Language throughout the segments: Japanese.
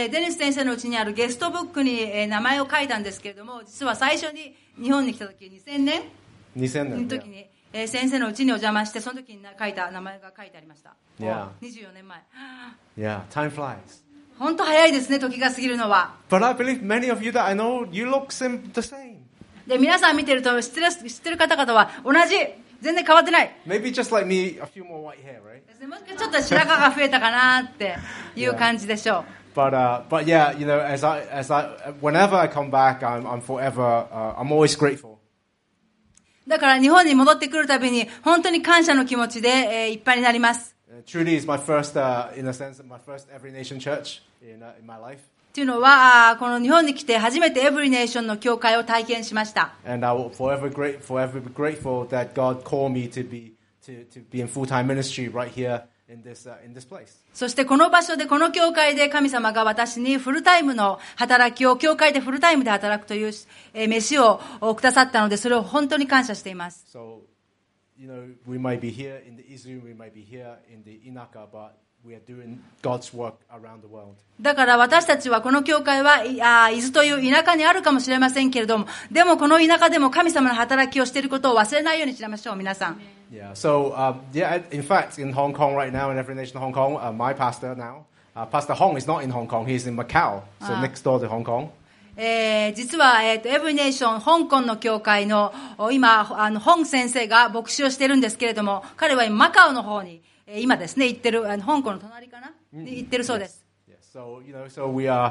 デニス先生のうちにあるゲストブックに、名前を書いたんですけれども、実は最初に日本に来た時2000年の時に、先生のうちにお邪魔して、その時に書いた名前が書いてありました。24年前。 Yeah, time flies. 本当早いですね、時が過ぎるのは。 But I believe many of you that I know, you look the same. で、皆さん見てると知ってる方々は同じ、全然変わってない。 Maybe just like me, a few more white hair, right? もしかしたらちょっと白髪が増えたかなっていう感じでしょう。 But yeah, you know, whenever I come back, I'm forever, I'm always grateful. だから日本に戻ってくるたびに本当に感謝の気持ちで、いっぱいになります。 Truly is my first, in a sense, my first Every Nation Church in my life. というのは、この日本に来て初めて Every Nation の教会を体験しました。 And I will forever be grateful that God called me to be in full-time ministry right here in this place. そしてこの場所で、この教会で神様が私にフルタイムの働きを、教会でフルタイムで働くという、飯をくださったので、それを本当に感謝しています。 So, you know, we might be here in the Israel, we might be here in the Inaka, but we are doing God's work around the world. だから私たちはこの教会は伊豆という田舎にあるかもしれませんけれども、でもこの田舎でも神様の働きをしていることを忘れないようにしましょう、皆さん。 Yeah. So, in fact, in Hong Kong right now, in Every Nation Hong Kong, my pastor now, Pastor Hong is not in Hong Kong. He's in Macau, so next door to Hong Kong. 実は、エブリネーション香港の教会の今ホン先生が牧師をしているんですけれども、彼はマカオの方に今ですね行ってる、香港の隣かな、に行ってるそうです。 Yes. So so we are,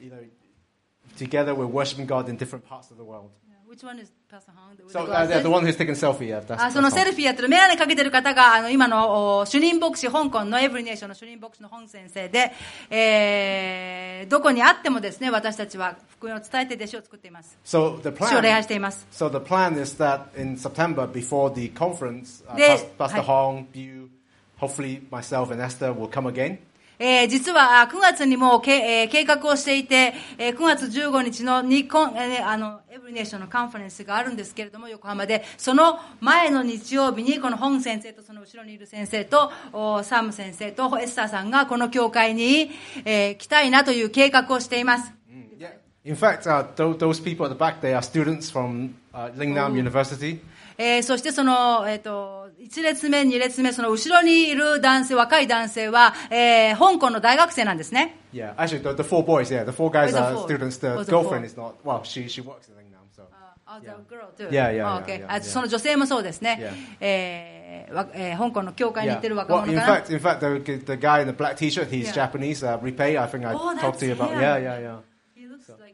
together we're worshiping God in different parts of the world. Which one is Pastor Hong? So the one who's taking selfie. Yeah, そのセルフィーやってるメガネかけてる方が今の主任牧師、香港のエブリネーションの主任牧師のホン先生で、どこにあってもですね、私たちは福音を伝えて弟子を作っています。 So the plan. 主を礼拝しています。 So the plan is that in September, before the conference, Pastor Hong, you, hopefully myself and Esther will come again. 実は9月にも計画をしていて、9月15日のエブリネーションのカンファレンスがあるんですけれども、横浜で、その前の日曜日にこのホン先生とその後ろにいる先生とサム先生とエスターさんがこの教会に、来たいなという計画をしています。 Yeah. In fact, those people at the back, they are students from Lingnam University. そしてその、1列目、2列目、その後ろにいる男性、若い男性は、香港の大学生なんですね。 Yeah, actually, the four boys, the four guys are students. The girlfriend is not, well, she works in Lingnam, so. The girl too. Yeah. Okay. その女性もそうですね。香港の教会に行ってる若者かな。 Well, in fact, the guy in the black T-shirt, he's Japanese. Ripei, I think I talked to you about. Yeah. He looks like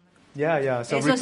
Yeah. So そして、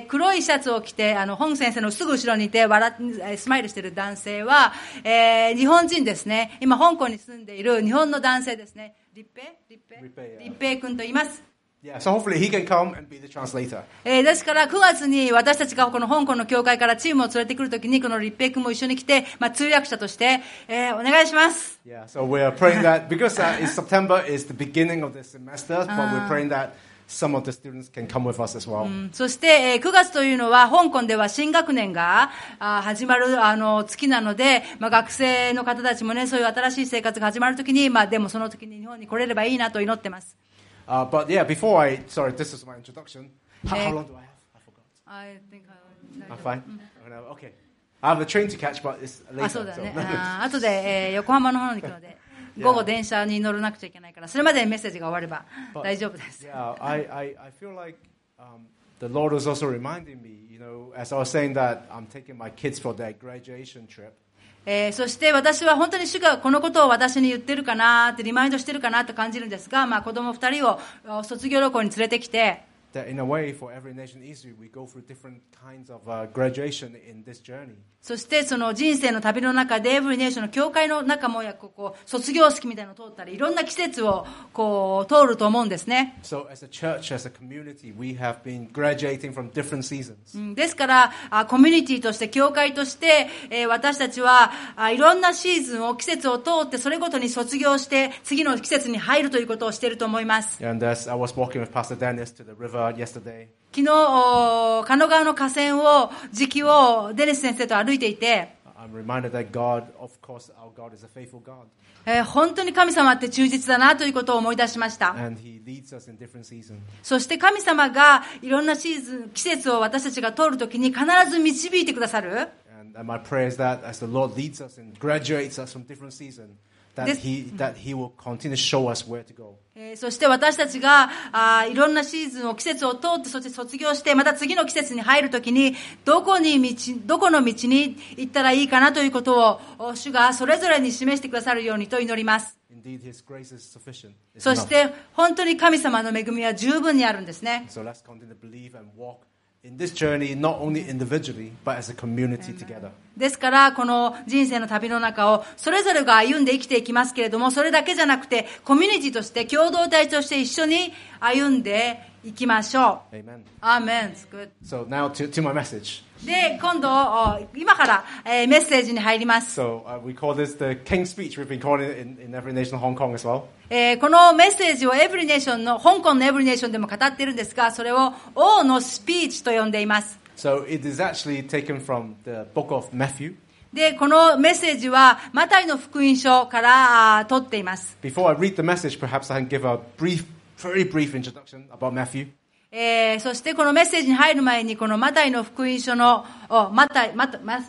黒いシャツを着て、本先生のすぐ後ろにいてスマイルしている男性は、日本人ですね。今、香港に住んでいる日本の男性ですね。立平君と言います。 Yeah, so hopefully he can come and be the translator. ですから、9月に私たちがこの香港の教会からチームを連れてくるときに、この立平君も一緒に来て、通訳者として、お願いします。 Yeah, so we're praying that, because September is the beginning of the semester, but we're praying that some of the students can come with us as well. そして、9月というのは香港では新学年が始まる月なので、学生の方たちもね、そういう新しい生活が始まるときに、でもその時に日本に来れればいいなと祈ってます。 But yeah, sorry, this is my introduction. How long do I have? I forgot. I think I'm fine. Okay. I have the train to catch, but it's later. そうだね。後で、横浜の方に行くので。午後電車に乗らなくちゃいけないから、それまでにメッセージが終われば大丈夫です。 Yeah, I feel like the Lord was also reminding me, as I was saying that I'm taking my kids for their graduation trip. そして私は本当に主がこのことを私に言ってるかなってリマインドしてるかなと感じるんですが、子供2人を卒業旅行に連れてきて、 That in a way, for every nation Israel, we go through different kinds of graduation in this journey. そしてその人生の旅の中でエブリネーションの教会の中も卒業式みたいなのを通ったり、いろんな季節を通ると思うんですね。 So as a church, as a community, we have been graduating from different seasons. ですからコミュニティとして教会として、私たちはいろんなシーズンを季節を通ってそれごとに卒業して次の季節に入るということをしていると思います。 And as I was walking with Pastor Dennis to the river yesterday. 昨日、鹿野川の河川時期をデニス先生と歩いていて、 I'm reminded that God, of course, our God is a faithful God. 本当に神様って忠実だなということを思い出しました。 And He leads us in different seasons. そして神様がいろんなシーズン、季節を私たちが通るときに必ず導いてくださる。 And my prayer is that as the Lord leads us and graduates us from different seasons, that He will continue to show us where to go. そして私たちがいろんなシーズンを季節を通ってそして卒業してまた次の季節に入るときにどこの道に行ったらいいかなということを主がそれぞれに示してくださるようにと祈ります。 Indeed, His grace is sufficient. そして本当に神様の恵みは十分にあるんですね。 So let's continue to believe and walk in this journey, not only individually, but as a community together. ですから、この人生の旅の中を、それぞれが歩んで生きていきますけれども、それだけじゃなくて、コミュニティとして、共同体として一緒に歩んでいきましょう。 Amen. Amen. Good. So now to my message. で、今度、今から、メッセージに入ります。 So we call this the King's Speech. We've been calling it in Every Nation Hong Kong as well. このメッセージをエブリネーションの、香港のエブリネーションでも語っているんですが、それを王のスピーチと呼んでいます。 So it is actually taken from the book of Matthew. で、このメッセージは、マタイの福音書から取っています。 Before I read the message, perhaps I can give a very brief introduction about Matthew. そしてこのメッセージに入る前に、このマタイの福音書の、マタイ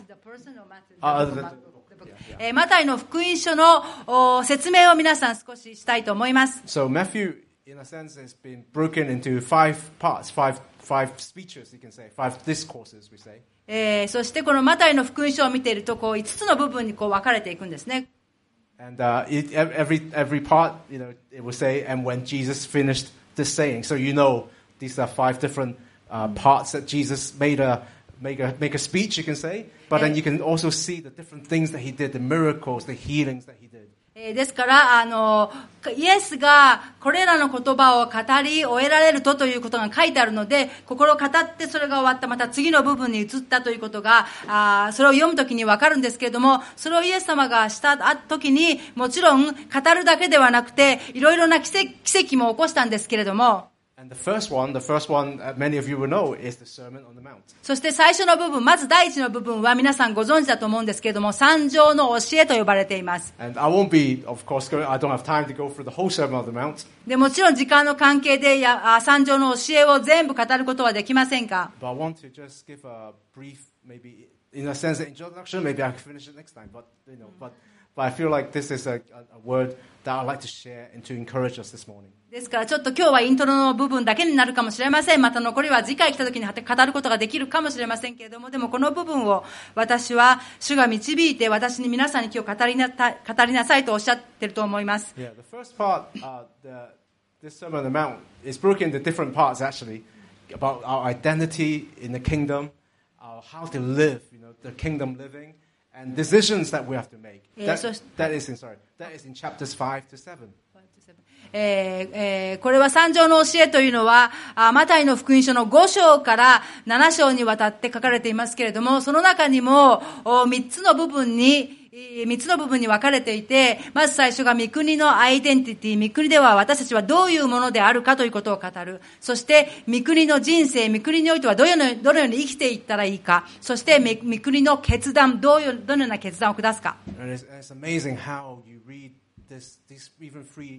の福音書の説明を皆さん少ししたいと思います。 So Matthew, in a sense, has been broken into 5 parts, five speeches, you can say, 5 discourses, we say. そしてこのマタイの福音書を見ていると、5つの部分に分かれていくんですね。 And every part, it will say, and when Jesus finished this saying, so these are 5 different parts that Jesus make a speech, you can say, but then you can also see the different things that He did, the miracles, the healings that He did. ですから、イエスがこれらの言葉を語り終えられるということが書いてあるので、心を語ってそれが終わった、また次の部分に移ったということが、それを読むときにわかるんですけれども、それをイエス様がしたときに、もちろん語るだけではなくて、いろいろな奇跡も起こしたんですけれども、 And the first one, many of you will know, is the Sermon on the Mount. そして最初の部分、まず第一の部分は皆さんご存知だと思うんですけれども、山上の教えと呼ばれています。 And I won't be, of course, I don't have time to go through the whole Sermon on the Mount. で、もちろん時間の関係で山上の教えを全部語ることはできませんが。 But I want to just give a brief, maybe in a sense, introduction. Maybe I can finish it next time. But I feel like this is a word that I'd like to share and to encourage us this morning. ですからちょっと今日はイントロの部分だけになるかもしれません。また残りは次回来た時に語ることができるかもしれませんけれども、でもこの部分を私は主が導いて皆さんに今日語りなさいとおっしゃってると思います。 Yeah, the first part, this Sermon on the Mount is broken into different parts actually about our identity in the kingdom, how to live, the kingdom living. And decisions that we have to make. That is in chapters 5 to 7. これは山上の教えというのは、マタイの福音書の5章から7章にわたって書かれていますけれども、その中にも3つの部分に分かれていて、まず最初が御国のアイデンティティ、御国では私たちはどういうものであるかということを語る。そして、御国の人生、御国においてはどのように生きていったらいいか。そして、御国の決断、どのような決断を下すか。 And it's amazing how you read these even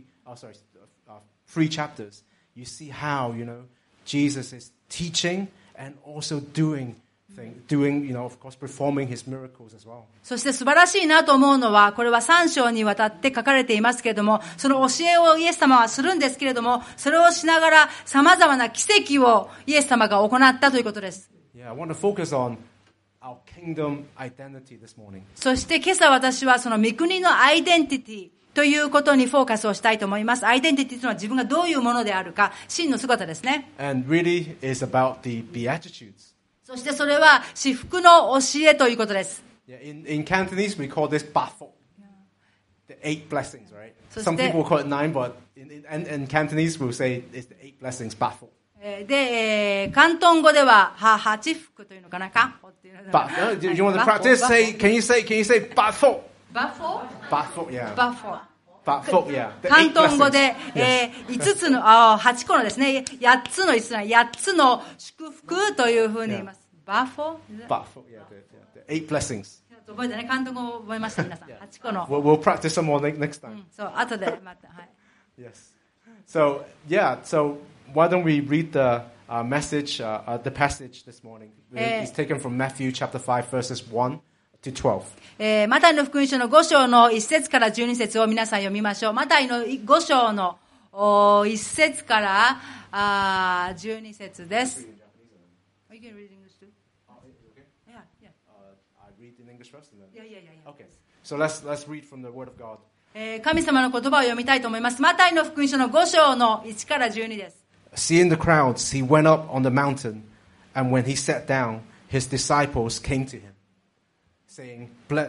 3 chapters. You see how, Jesus is teaching and also doing, of course, performing His miracles as well. そして素晴らしいなと思うのは、これは3章にわたって書かれていますけれども、その教えをイエス様はするんですけれども、それをしながら様々な奇跡をイエス様が行ったということです。 Yeah, I want to focus on our kingdom identity this morning. そして今朝私はその御国のアイデンティティということにフォーカスをしたいと思います。アイデンティティというのは自分がどういうものであるか、真の姿ですね。 And really is about the Beatitudes. そしてそれは至福の教えということです。 Yeah, in Cantonese we call this Bafo. The 8 blessings, right? Some people call it 9, but in Cantonese we'll say it's the 8 blessings, Bafo. で、広東語では8福というのかなか。 Do you want to practice? Can you say Bafo? Bafo? Yeah. Bafo, yeah. 広東語で、5つの、8個のですね、8つの祝福というふうに言います。Bafo? Bafo, yeah. The 8 blessings. 覚えたね。監督も覚えました、皆さん。8個の。 We'll practice some more next time. そう、後でまた。はい。 Yes. So why don't we read the message, the passage this morning? It's taken from Matthew chapter 5, verses 1 to 12. マタイの福音書の5章の1節から12節を皆さん読みましょう。マタイの5章の1節から12節です。You can read English too? Yeah. I read in English first and then. Yeah. Okay. So let's read from the Word of God. 神様の言葉を読みたいと思います。マタイの福音書の5章の1から12です。 Seeing the crowds, he went up on the mountain, and when he sat down, his disciples came to him, saying,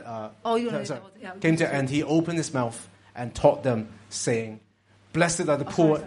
and he opened his mouth and taught them, saying, Blessed are the poor.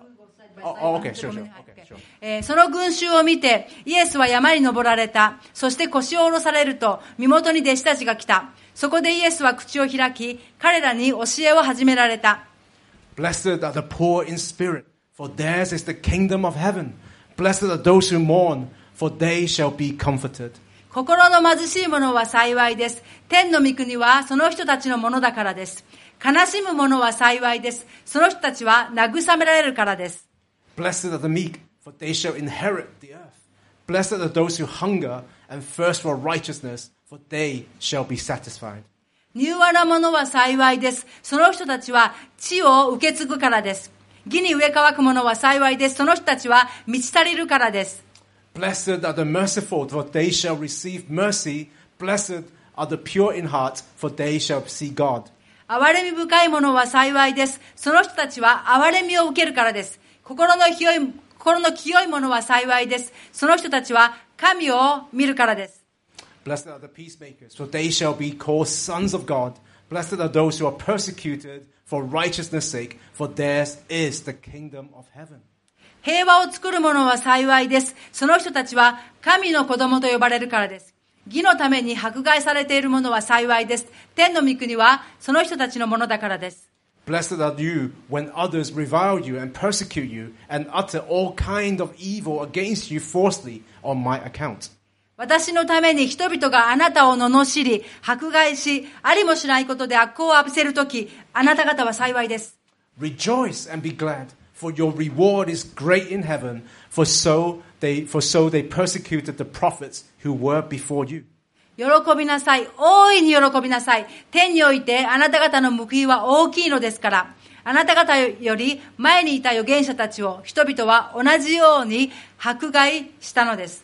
Okay, sure. その群衆を見て、イエスは山に登られた。そして腰を下ろされると、身元に弟子たちが来た。そこでイエスは口を開き、彼らに教えを始められた。 Blessed are the poor in spirit, for theirs is the kingdom of heaven. Blessed are those who mourn, for they shall be comforted. 心の貧しい者は幸いです。天の御国はその人たちのものだからです。悲しむ者は幸いです。その人たちは慰められるからです。 Blessed are the meek, for they shall inherit the earth. Blessed are those who hunger and thirst for righteousness, for they shall be satisfied. 柔和な者は幸いです。その人たちは地を受け継ぐからです。義に植え乾く者は幸いです。その人たちは満ち足りるからです。 Blessed are the merciful, for they shall receive mercy. Blessed are the pure in heart, for they shall see God. 憐れみ深い者は幸いです。その人たちは憐れみを受けるからです。心の清い者は幸いです。その人たちは神を見るからです。 Blessed are the peacemakers, for they shall be called sons of God. Blessed are those who are persecuted for righteousness' sake, for theirs is the kingdom of heaven. 平和を作る者は幸いです。その人たちは神の子供と呼ばれるからです。義のために迫害されている者は幸いです。天の御国はその人たちのものだからです。 Blessed are you when others revile you and persecute you and utter all kind of evil against you falsely on my account. 私のために人々があなたを罵り、迫害し、ありもしないことで悪行を浴びせるとき、あなた方は幸いです。 Rejoice and be glad, for your reward is great in heaven, for so they persecuted the prophets who were before you. 喜びなさい。大いに喜びなさい。天においてあなた方の報いは大きいのですから。あなた方より前にいた預言者たちを人々は同じように迫害したのです。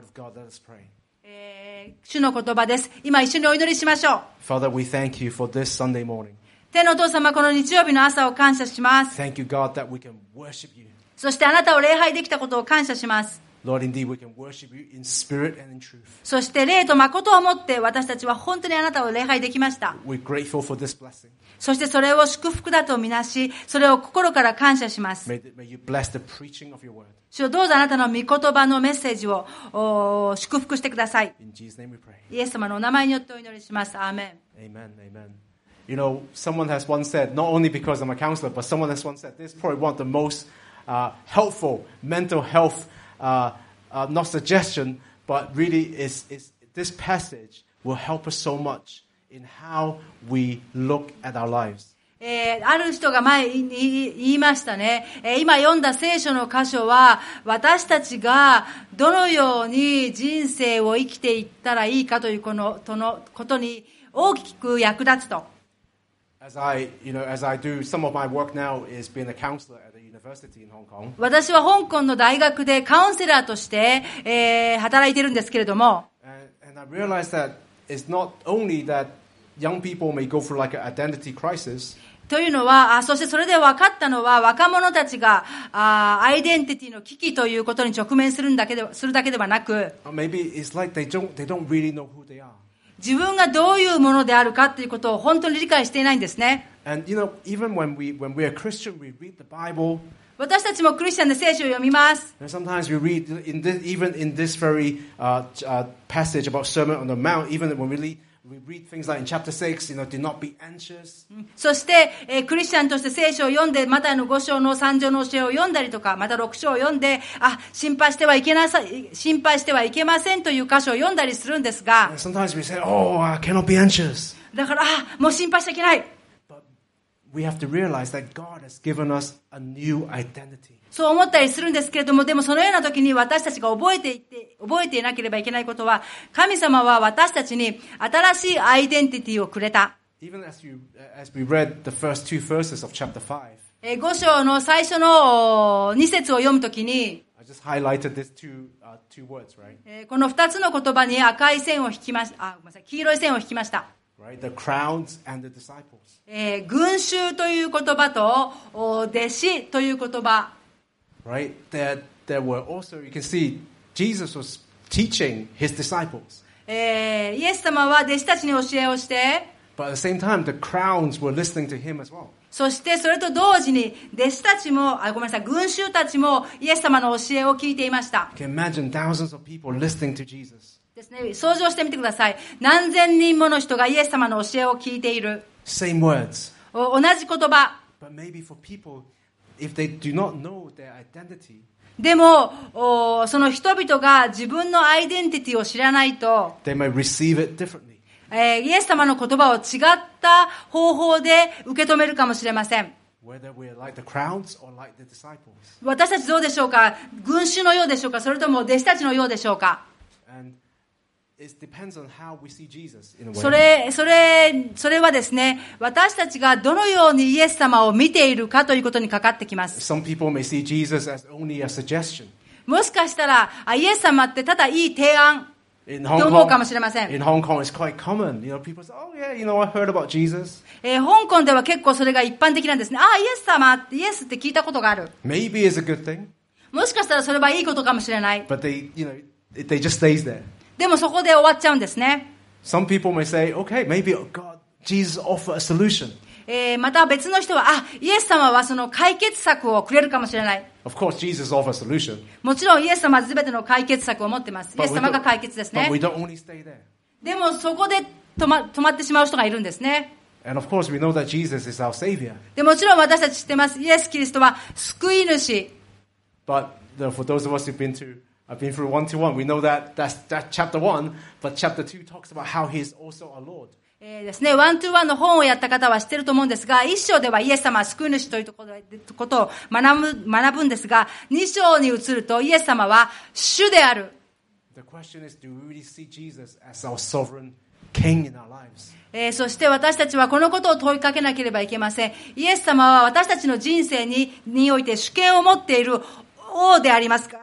主の言葉です。今一緒にお祈りしましょう。 Father, we thank you for this Sunday morning. 天のお父様、この日曜日の朝を感謝します。 Thank you, God, that we can worship you. そしてあなたを礼拝できたことを感謝します。 Lord, indeed, we can worship you in spirit and in truth. そして霊と誠をもって私たちは本当にあなたを礼拝できました。 We're grateful for this blessing. そしてそれを祝福だとみなし、それを心から感謝します。 May you bless the preaching of your word. 主よ、どうぞあなたの御言葉のメッセージを祝福してください。 In Jesus' name we pray. イエス様のお名前によってお祈りします。アーメン。 Amen. Amen. You know, someone has once said, not only because I'm a counselor, but someone has once said, this is probably one of the most helpful mental health not suggestion, but really is this passage will help us so much in how we look at our lives. ある人が前に言いましたね。今読んだ聖書の箇所は私たちがどのように人生を生きていったらいいかということに大きく役立つと。 As I do, some of my work now is being a counselor at a university in Hong Kong. 私は香港の大学でカウンセラーとして、働いているんですけれども。 And I realize that it's not only that young people may go through like an identity crisis. というのは、そしてそれで分かったのは、若者たちがアイデンティティの危機ということに直面するだけではなく、 Maybe it's like they don't really know who they are. 自分がどういうものであるかということを本当に理解していないんですね。 And you know, even when we're Christian, we read the Bible. 私たちもクリスチャンで聖書を読みます。 And sometimes we read even in this very passage about Sermon on the Mount, even when we we read things like in chapter 6, do not be anxious. そして、クリスチャンとして聖書を読んで、マタイの5章の3条の教えを読んだりとか、また6章を読んで、心配してはいけませんという箇所を読んだりするんですが、 Sometimes we say, oh, I cannot be anxious. だから、もう心配しちゃいけない。 But we have to realize that God has given us a new identity. そう思ったりするんですけれども、でもそのような時に私たちが覚えていなければいけないことは、神様は私たちに新しいアイデンティティをくれた。 Even as we read the first 2 verses of chapter 5, 5章の最初の2節を読むときに、 I just highlighted these two words, right? この2つの言葉に赤い線を引きました。黄色い線を引きました。 Right? The crowds and the disciples. 群衆という言葉と弟子という言葉。 Right? There were also, you can see, Jesus was teaching his disciples. イエス様は弟子たちに教えをして、 But at the same time, the crowds were listening to him as well. そしてそれと同時に弟子たちも、群衆たちもイエス様の教えを聞いていました。 You can imagine thousands of people listening to Jesus. ですね、想像してみてください。何千人もの人がイエス様の教えを聞いている。 Same words. 同じ言葉。 But maybe for people, if they do not know their identity, でも、その人々が自分のアイデンティティを知らないと、 they may receive it differently. イエス様の言葉を違った方法で受け止めるかもしれません。 Whether we're like the crowds or like the disciples. 私たちどうでしょうか？群衆のようでしょうか？それとも弟子たちのようでしょうか？ And it depends on how we see Jesus in a way. それはですね、私たちがどのようにイエス様を見ているかということにかかってきます。 Some people may see Jesus as only a suggestion. もしかしたら、イエス様ってただいい提案と In 思うかもしれません。 Hong Kong, it's quite common. People say, oh yeah, I heard about Jesus. 香港では結構それが一般的なんですね。イエス様って、イエスって聞いたことがある。 Maybe it's a good thing. もしかしたらそれはいいことかもしれない。 But they just stays there. でもそこで終わっちゃうんですね。 Some people may say, okay, maybe Jesus offer a solution. また別の人は、イエス様はその解決策をくれるかもしれない。 Of course, Jesus offers a solution. もちろんイエス様は全ての解決策を持っています。イエス様が解決ですね。 But we don't only stay there. でもそこで止まってしまう人がいるんですね。 And of course, we know that Jesus is our Savior. でもちろん私たち知ってます。イエス・キリストは救い主。 But for those of us who've been through 1-to-1, we know that's chapter 1, but chapter 2 talks about how he is also our Lord. ですね、1-to-1の本をやった方は知ってると思うんですが、1章ではイエス様は救い主ということを学ぶんですが、2章に移るとイエス様は主である。 The question is, do we really see Jesus as our sovereign king in our lives? そして私たちはこのことを問いかけなければいけません。イエス様は私たちの人生において主権を持っている王でありますか？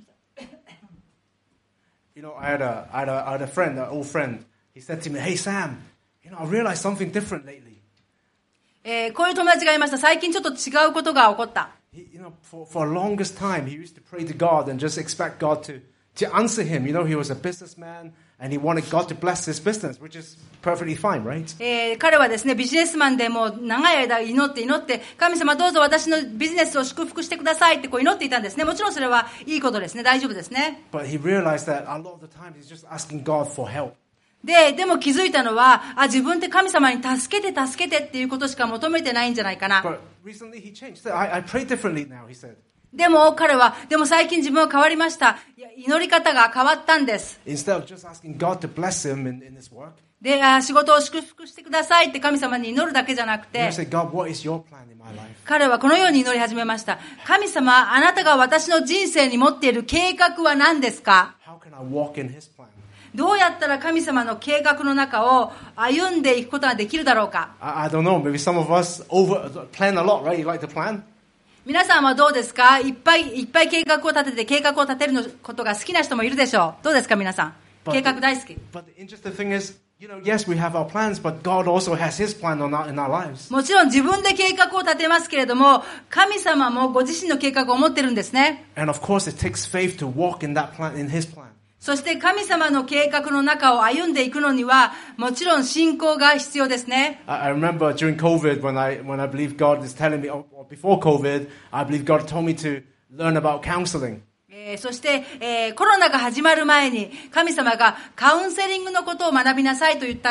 I had a friend, an old friend. He said to me, "Hey Sam, I realized something different lately." こういう友達がいました。最近ちょっと違うことが起こった。 For the longest time, he used to pray to God and just expect God to answer him. He was a businessman and he wanted God to bless his business, which is perfectly fine, right? 彼はですね、ビジネスマンでもう長い間祈って、神様どうぞ私のビジネスを祝福してくださいって祈っていたんですね。もちろんそれはいいことですね。大丈夫ですね。 But he realized that a lot of the time he's just asking God for help. でも気づいたのは、自分って神様に助けてっていうことしか求めてないんじゃないかな。 But recently he changed. I pray differently now, he said. でも彼は、最近自分は変わりました。祈り方が変わったんです。 Instead of just asking God to bless him in his work. で、仕事を祝福してくださいって神様に祈るだけじゃなくて、彼はこのように祈り始めました。神様、あなたが私の人生に持っている計画は何ですか？ How can I walk in his plan? どうやったら神様の計画の中を歩んでいくことができるだろうか？ I don't know. Maybe some of us plan a lot, right? You like to plan? 皆さんはどうですか？いっぱい計画を立てることが好きな人もいるでしょう。どうですか皆さん？計画大好き。 But the interesting thing is, yes, we have our plans, but God also has His plan in our lives. もちろん自分で計画を立てますけれども、神様もご自身の計画を持ってるんですね。 And of course, it takes faith to walk in that plan, in His plan. そして神様の計画の中を歩んでいくのには、もちろん信仰が必要ですね。 I remember during COVID when I believe God is telling me, or before COVID, I believe God told me to learn about counseling. そして、コロナが始まる前に神様がカウンセリングのことを学びなさいと言った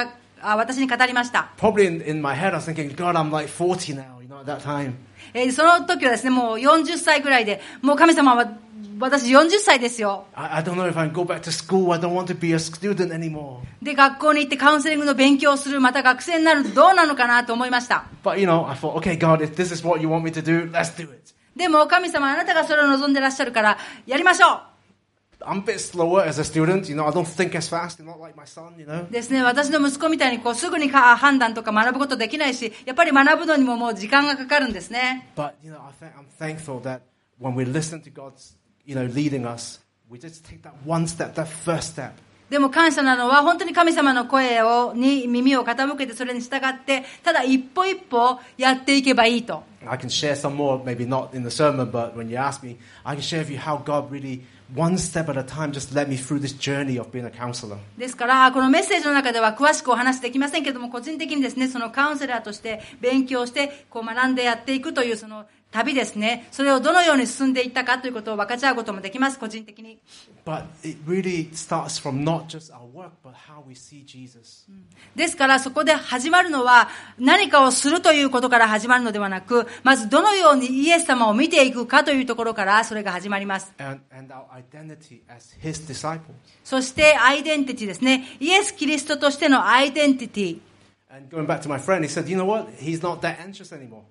私に語りました。 Probably in my head, I was thinking, God, I'm like 40 now, at that time. その時はですね、もう40歳ぐらいで、もう神様は、私40歳ですよ。 I don't know if I can go back to school. I don't want to be a student anymore. で、学校に行ってカウンセリングの勉強をする、また学生になるとどうなのかなと思いました。 But, I thought, okay, God, if this is what you want me to do, let's do it. でも神様あなたがそれを望んでらっしゃるからやりましょう。 I'm a bit slower as a student, I don't think as fast, not like my son, ですね、私の息子みたいにすぐに判断とか学ぶことできないし、やっぱり学ぶのにももう時間がかかるんですね。 But, I'm thankful that when we listen to God's, leading us, we just take that one step, that first step. でも感謝なのは本当に神様の声に耳を傾けてそれに従ってただ一歩一歩やっていけばいいと。 I can share some more, maybe not in the sermon, but when you ask me, I can share with you how God really, one step at a time, just led me through this journey of being a counselor. ですからこのメッセージの中では詳しくお話できませんけども、個人的にですね、そのカウンセラーとして勉強して学んでやっていくというその旅ですね、それをどのように進んでいったかということを分かち合うこともできます、個人的に。 But it really starts from not just our work, but how we see Jesus. ですからそこで始まるのは何かをするということから始まるのではなく、まずどのようにイエス様を見ていくかというところからそれが始まります。 And our identity as His disciples. そしてアイデンティティですね、イエス・キリストとしてのアイデンティティ。 And going back to my friend, he said, you know what? He's not that anxious anymore.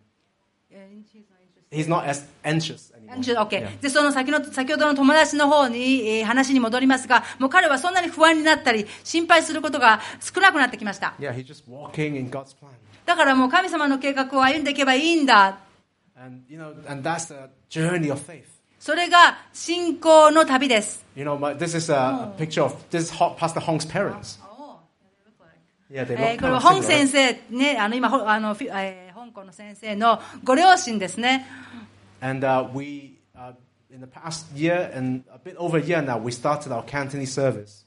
He's not as anxious anymore. Okay. で、その先ほどの友達の方に、話に戻りますが、もう彼はそんなに不安になったり、心配することが少なくなってきました。 Yeah, he's just walking in God's plan. だからもう神様の計画を歩んでいけばいいんだ。 And that's the journey of faith. それが信仰の旅です。 This is a picture of Pastor Hong's parents. Yeah, they look これは本先生ね、今香港の先生のご両親ですね。 And we in the past year and a bit over a year now, we started our Cantonese service.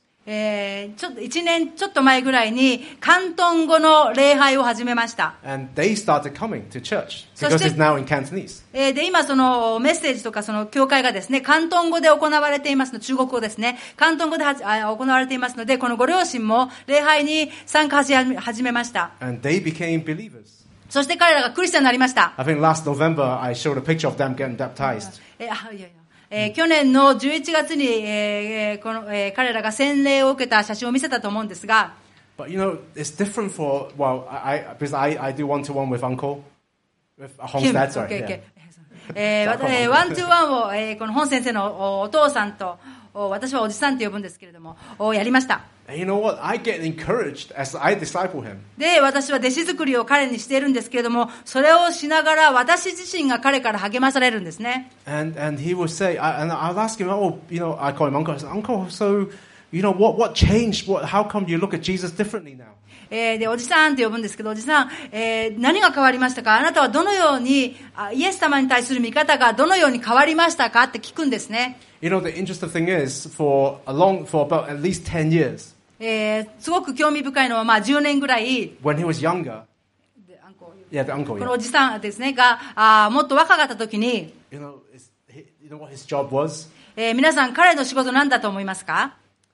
1年ちょっと前ぐらいに広東語の礼拝を始めました。 And they started coming to church because it's now in Cantonese. で、今そのメッセージとかその教会がですね、広東語で行われていますの、中国語ですね。広東語で行われていますので、このご両親も礼拝に参加し始めました。 And they became believers. そして彼らがクリスチャンになりました。 I think last November I showed a picture of them getting baptized. 去年の11月に、彼らが洗礼を受けた写真を見せたと思うんですが。 But it's different for, because I do one-to-one with Uncle, with Hong's dad, sorry. ワントゥーワンを、この本先生のお父さんと、私はおじさんと呼ぶんですけれども、やりました。 And you know what? I get encouraged as I disciple him. で、私は弟子作りを彼にしているんですけれども、それをしながら私自身が彼から励まされるんですね。 And he will say, and I'll ask him, I call him Uncle. I say, Uncle, so, what changed? How come you look at Jesus differently now? で、おじさんって呼ぶんですけど、おじさん、何が変わりましたか？あなたはどのように、イエス様に対する見方がどのように変わりましたかって聞くんですね。 The interesting thing is, for about at least 10 years, すごく興味深いのは、10年ぐらい、 when he was younger, the uncle, このおじさんですね、が、もっと若かった時に、 you know what his job was? 皆さん、彼の仕事何だと思いますか？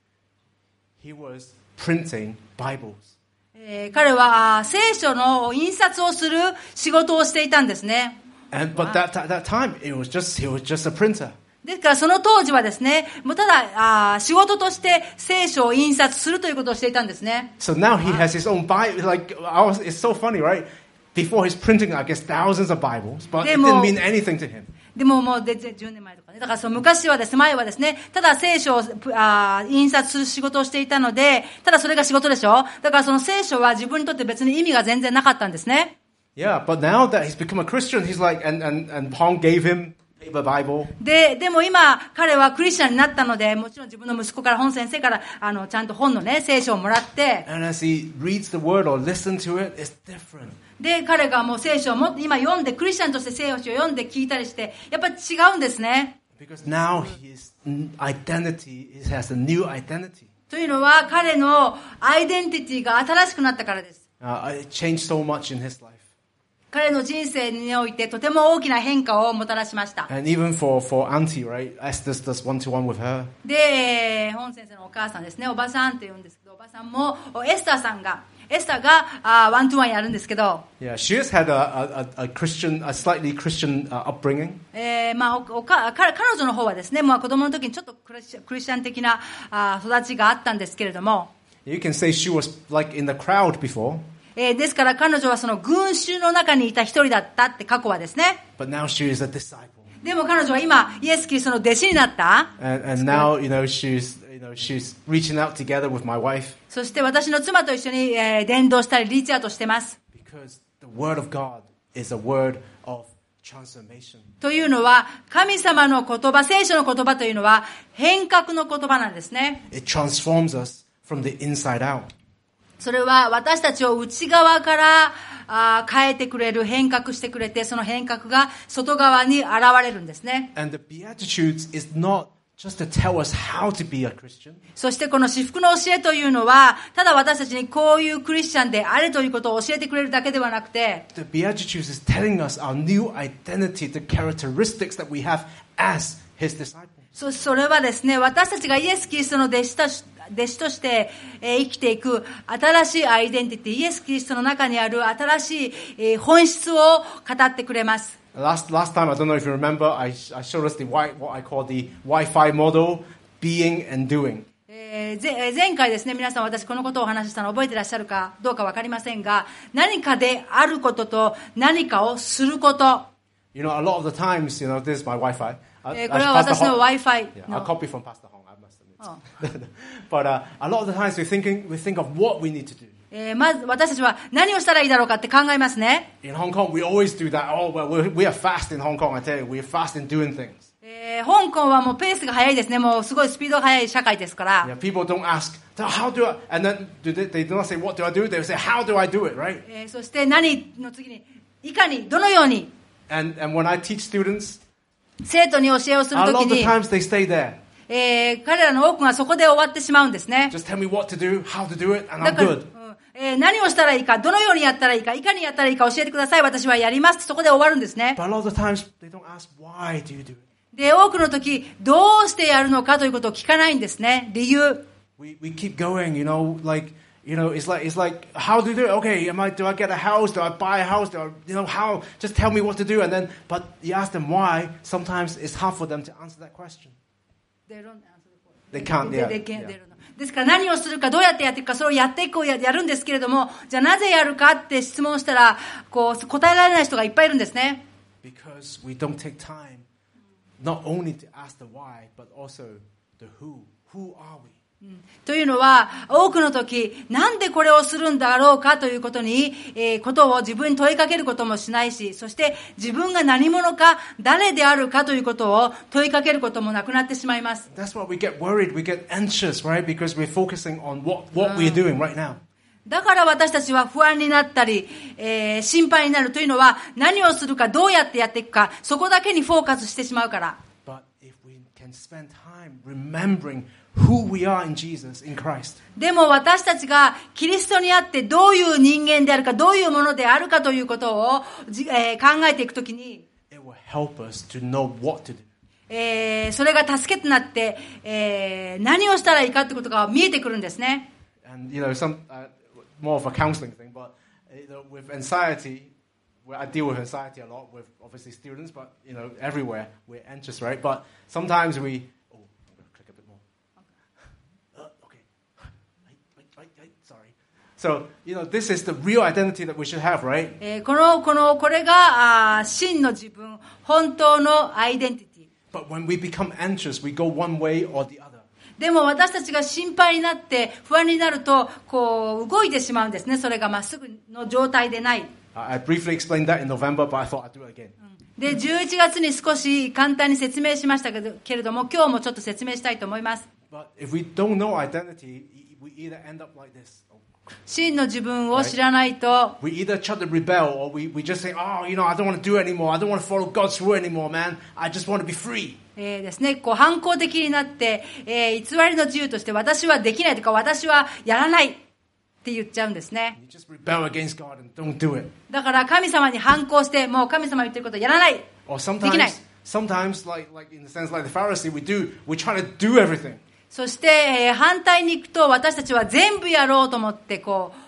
He was printing Bibles. 彼は聖書の印刷をする仕事をしていたんですね。 But that time, he was just a printer. ですからその当時はですね、もうただ仕事として聖書を印刷するということをしていたんですね。 So now he has his own Bible. It's so funny, right? Before he's printing, I guess, thousands of Bibles, but it didn't mean anything to him. でももう10年前とかね。だからその昔はですね、前はですね、ただ聖書を印刷する仕事をしていたので、ただそれが仕事でしょ。だからその聖書は自分にとって別に意味が全然なかったんですね。 Yeah, but now that he's become a Christian, he's like, and Hong gave him paper Bible. でも今彼はクリスチャンになったので、もちろん自分の息子から本先生からちゃんと本のね聖書をもらって。 And as he reads the word or listen to it, it's different. で、彼がもう聖書を今読んで、クリスチャンとして聖書を読んで聞いたりして、やっぱり違うんですね。 Because now his identity, he has a new identity. というのは、彼のアイデンティティが新しくなったからです。 It changed so much in his life. 彼の人生においてとても大きな変化をもたらしました。 And even for Auntie, right? Esther does one-to-one with her. で、本先生のお母さんですね、おばさんって言うんですけど、おばさんもエスターさんがエスターがワントゥワンやるんですけど、 Yeah, she has had a slightly Christian upbringing. 彼女の方はですね、子供の時にちょっとクリスチャン的な育ちがあったんですけれども、 You can say she was like in the crowd before. ですから彼女はその群衆の中にいた一人だったって過去はですね。 But now she is a disciple. でも彼女は今イエス・キリストの弟子になった。 And now, she's reaching out together with my wife. そして私の妻と一緒に伝道したりリーチアウトしてます。 Because the word of God is a word of transformation. というのは神様の言葉、聖書の言葉というのは変革の言葉なんですね。 It transforms us from the inside out. それは私たちを内側から変えてくれる、変革してくれて、その変革が外側に現れるんですね。 And the Beatitudes is not just to tell us how to be a Christian. そしてこの至福の教えというのは、ただ私たちにこういうクリスチャンであれということを教えてくれるだけではなくて、 The Beatitudes is telling us our new identity, the characteristics that we have as His disciples. それはですね、私たちがイエス・キリストの弟子として、生きていく新しいアイデンティティ、イエス・キリストの中にある新しい、本質を語ってくれます。 Last time, I don't know if you remember, I showed us what I call the Wi-Fi model, being and doing. 前回ですね、皆さん私このことをお話ししたの覚えてらっしゃるかどうかわかりませんが、何かであることと何かをすること。 You know, a lot of the times, this is my Wi-Fi. これは私の Wi-Fi の。 I'll copy from Pastor Hong, I must admit. But a lot of the times we think of what we need to do. まず私たちは何をしたらいいだろうかって考えますね。 In Hong Kong, we always do that. Oh, well, we are fast in Hong Kong, I tell you. We are fast in doing things. 香港はもうペースが速いですね。もうすごいスピードが速い社会ですから。 Yeah, people don't ask, how do I, and then they do not say, what do I do? They say, how do I do it, right? そして何の次に、いかに、どのように。 And when I teach students, 生徒に教えをするときに、 a lot of the times they stay there. 彼らの多くがそこで終わってしまうんですね。 Just tell me what to do, how to do it, and I'm good. 何をしたらいいか、どのようにやったらいいか、いかにやったらいいか教えてください。私はやります。そこで終わるんですね。 But a lot of the times they don't ask, why do you do it? で、多くの時、どうしてやるのかということを聞かないんですね。理由。 We keep going, it's like, how do you do it? Okay, do I get a house? Do I buy a house? How? Just tell me what to do. And then, but you ask them why, sometimes it's hard for them to answer that question. They can't, yeah. ですから何をするか、どうやってやっていくか、それをやっていこうやるんですけれども、じゃあなぜやるかって質問したら、答えられない人がいっぱいいるんですね。 Because we don't take time, not only to ask the why, but also the who. Who are we? というのは、多くの時、なんでこれをするんだろうかということに、ことを自分に問いかけることもしないし、そして自分が何者か、誰であるかということを問いかけることもなくなってしまいます。 That's why we get worried, we get anxious, right? Because we're focusing on what we're doing right now. だから私たちは不安になったり、心配になるというのは、何をするか、どうやってやっていくか、そこだけにフォーカスしてしまうから。 But if we can spend time remembering who we are in Jesus, in Christ. でも私たちがキリストにあってどういう人間であるか、どういうものであるかということを、考えていくときに、 It will help us to know what to do. それが助けとなって、何をしたらいいかということが見えてくるんですね。 And more of a counseling thing, but with anxiety, I deal with anxiety a lot with obviously students, but everywhere we're anxious, right? But sometimes I'm going to click a bit more. Okay. Sorry. So, this is the real identity that we should have, right? これが真の自分、本当のアイデンティティ。 But when we become anxious, we go one way or the other. でも私たちが心配になって不安になると動いてしまうんですね。それがまっすぐの状態でない。 I briefly explained that in November, but I thought I'd do it again. で、11月に少し簡単に説明しましたけれども、今日もちょっと説明したいと思います。 But if we don't know identity, we either end up like this. 真の自分を知らないと、 We either try to rebel or we just say, I don't want to do it anymore. I don't want to follow God's rule anymore, man. I just want to be free. ですね、反抗的になって、偽りの自由として私はできないとか私はやらないって言っちゃうんですね。 You just rebel against God and don't do it. だから神様に反抗してもう神様言ってることをやらない。 Or できない。 sometimes like in the sense like the Pharisee, we try to do everything. そして、反対に行くと私たちは全部やろうと思って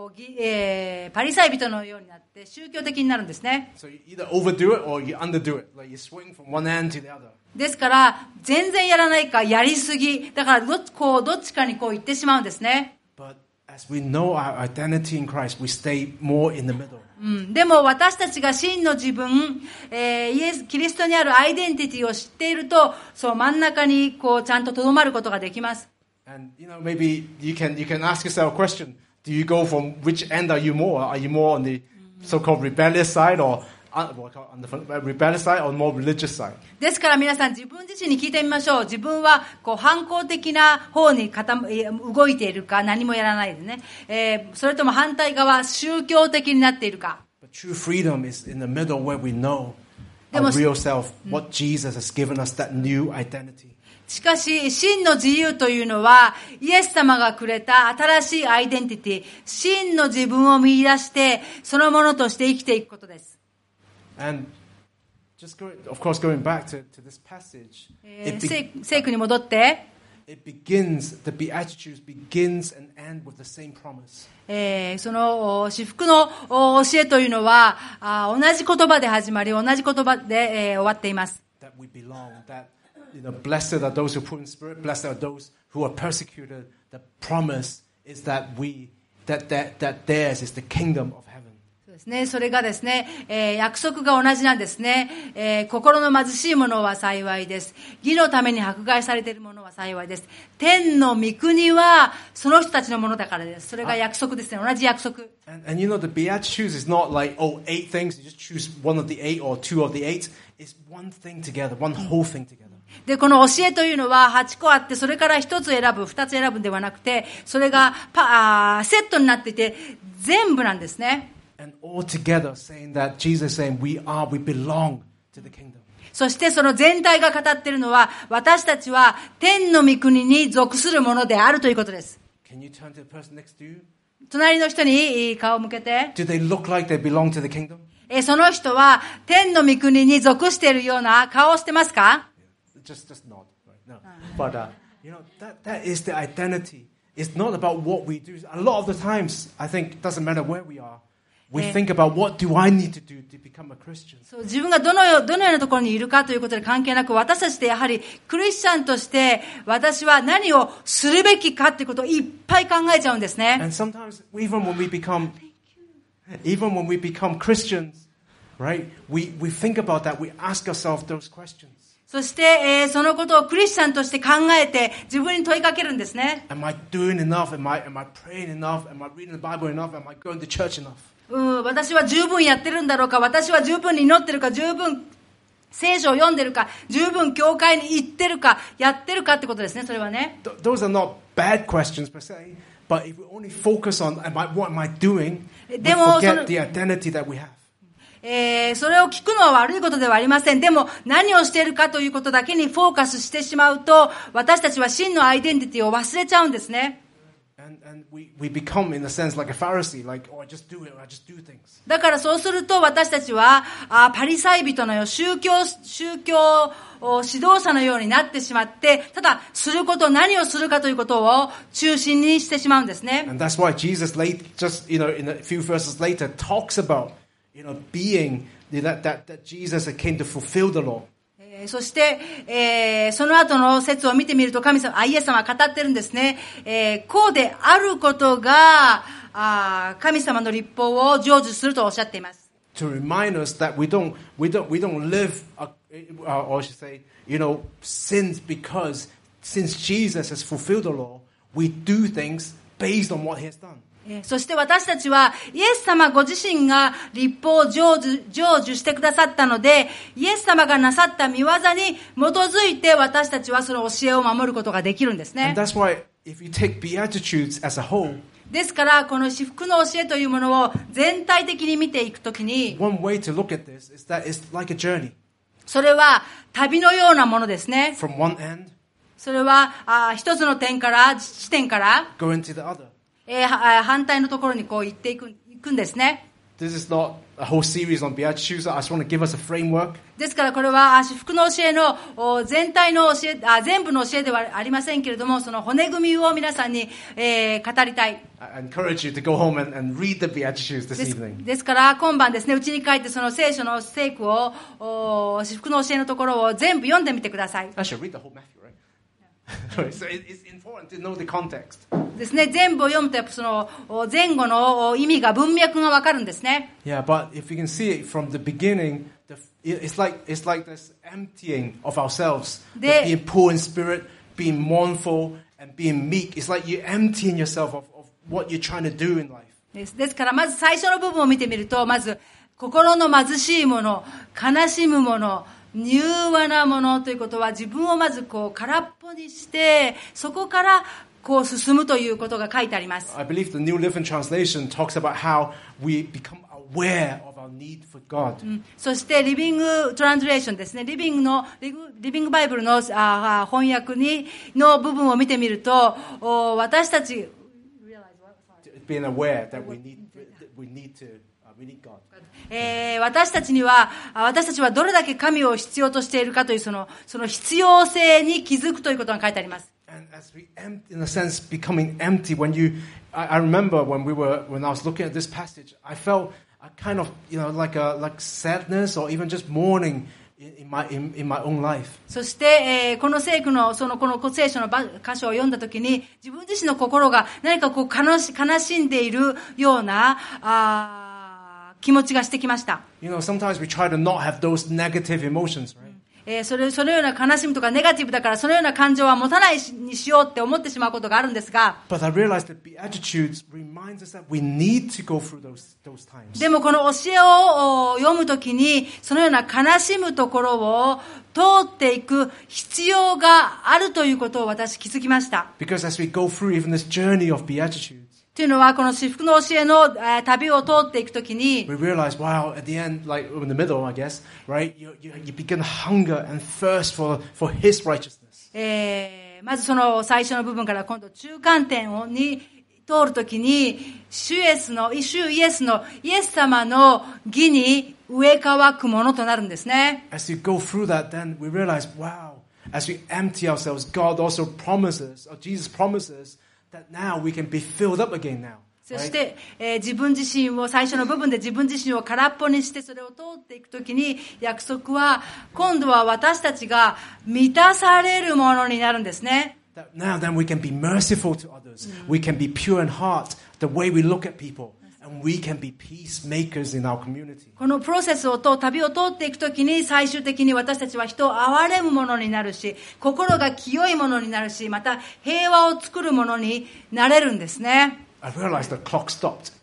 パリサイ人のようになって宗教的になるんですね。 So you either overdo it or you underdo it. Like you swing from one end to the other. ですから全然やらないかやりすぎだからどっちかにこう言ってしまうんですね。 But as we know our identity in Christ, we stay more in the middle. でも私たちが真の自分、キリストにあるアイデンティティを知っていると、そう真ん中にこうちゃんと留まることができます。 And maybe you can ask yourself a question: Do you go from which end are you more? Are you more on the so-called rebellious side, or on the rebellious side, or more religious side? ですから皆さん自分自身に聞いてみましょう。自分はこう反抗的な方に動いているか、何もやらないでね。それとも反対側、宗教的になっているか。 But true freedom is in the middle where we know our real self, what Jesus has given us, that new identity. しかし、真の自由というのは、イエス様がくれた新しいアイデンティティ、真の自分を見出して、そのものとして生きていくことです。 And of course, going back to this passage, 聖句に戻って、 the Beatitudes begins and end with the same promise. その至福の教えというのは、同じ言葉で始まり、同じ言葉で、終わっています。 That we belong, that blessed are those who are poor in spirit, blessed are those who are persecuted. The promise is that theirs is the kingdom of heaven. そうですね。それがですね、約束が同じなんですね。心の貧しい者は幸いです。義のために迫害されている者は幸いです。天の御国はその人たちのものだからです。それが約束ですね。同じ約束。 And the Beatitudes is not like, 8 things, you just choose one of the 8 or 2 of the 8. It's one thing together, one whole thing together. で、この教えというのは8個あって、それから1つ選ぶ、2つ選ぶんではなくて、それがセットになっていて、全部なんですね。 And all together saying that Jesus is saying we belong to the kingdom. そしてその全体が語っているのは、私たちは天の御国に属するものであるということです。 Can you turn to the person next to you? 隣の人に顔を向けて。 Do they look like they belong to the kingdom? その人は天の御国に属しているような顔をしてますか？ Just nod. Right? No. But that is the identity. It's not about what we do. A lot of the times, I think it doesn't matter where we are. We think about what do I need to do to become a Christian. そう自分がどのようなところにいるかということで関係なく、私たちってやはりクリスチャンとして私は何をするべきかということをいっぱい考えちゃうんですね。 And sometimes even when we become Christians, right? We think about that. We ask ourselves those questions. そして、そのことをクリスチャンとして考えて自分に問いかけるんですね。 Am I doing enough? Am I praying enough? Am I reading the Bible enough? Am I going to church enough? 私は十分やってるんだろうか、私は十分に祈ってるか、十分聖書を読んでるか、十分教会に行ってるか、やってるかってことですね、それはね。 Those are not bad questions per se, but if we only focus on what am I doing, we forget the identity that we have. それを聞くのは悪いことではありません。でも何をしているかということだけにフォーカスしてしまうと、私たちは真のアイデンティティを忘れちゃうんですね。 And we become, in a sense, like a Pharisee, like, I just do it, I just do things. だからそうすると私たちはパリサイ人のよう宗教指導者のようになってしまって、ただ何をするかということを中心にしてしまうんですね。 And that's why Jesus just, in a few verses later, talks about, being that Jesus came to fulfill the law. そして、その後の説を見てみるとイエス様は語ってるんですね。こうであることが神様の律法を成就するとおっしゃっています。 To remind us that we don't live, or I should say, sins because since Jesus has fulfilled the law, we do things based on what He has done. そして私たちはイエス様ご自身が律法を成就してくださったので、イエス様がなさった御業に基づいて私たちはその教えを守ることができるんですね。 And that's why if you take Beatitudes as a whole, ですからこの至福の教えというものを全体的に見ていくときに、 one way to look at this is that it's like a journey. それは旅のようなものですね。 From one end, それは一つの点から地点から going to the other. 反対のところにこう行っていくんですね。 This is not a whole series on Beatitudes. I just want to give us a framework. ですからこれは祝福の教えの全体の教え、全部の教えではありませんけれども、その骨組みを皆さんに、語りたい。 I encourage you to go home and read the Beatitudes this evening. ですから今晩ですね、家に帰ってその聖書の聖句を、祝福の教えのところを全部読んでみてください。 I should read the whole Matthew, right? So it's important to know the context. ですね、全部を読むとやっぱその前後の意味が文脈がわかるんですね。 Yeah, but if you can see it from the beginning, it's like this emptying of ourselves, being poor in spirit, being mournful, and being meek. It's like you're emptying yourself of what you're trying to do in life. ですからまず最初の部分を見てみると、まず心の貧しいもの、悲しむもの、柔和なものということは自分をまずこう空っぽにして、そこからこう進むということが書いてあります。 I believe the New Living Translation talks about how we become aware of our need for God. そしてリビングトランスレーションですね、リビングバイブルの翻訳の部分を見てみると、私たち being aware that we need God. 私たちはどれだけ神を必要としているかというその必要性に気づくということが書いてあります。 And as we, in a sense, becoming empty, I remember when I was looking at this passage, I felt a kind of, like sadness or even just mourning in my own life. そして、この聖句のこの聖書の箇所を読んだときに、自分自身の心が何かこう悲しんでいるような気持ちがしてきました。 Sometimes we try to not have those negative emotions, right? そのような悲しみとかネガティブだからそのような感情は持たないにしようって思ってしまうことがあるんですが、 But I realized that Beatitudes reminds us that we need to go through those times. でもこの教えを読むときにそのような悲しむところを通っていく必要があるということを私気づきました。 Because as we go through even this journey of Beatitudes, というのはこの至福の教えの旅を通っていくときに we realize, wow, at the end, like in the middle, I guess, right? You begin to hunger and thirst for His righteousness. まずその最初の部分から今度中間点に通るときに主イエス様の義に植え替くものとなるんですね。 As you go through that, then we realize, wow, as we empty ourselves, God also promises, or Jesus promises, that now we can be filled up again now. そして、自分自身を最初の部分で自分自身を空っぽにしてそれを通っていくときに約束は今度は私たちが満たされるものになるんですね。 Now then we can be merciful to others. We can be pure in heart, the way we look at people. And we can be peacemakers in our community. このプロセス旅を通っていくときに最終的に私たちは人を憐れむものになるし、心が清いものになるし、また平和を作るものになれるんですね。 I realized the clock stopped.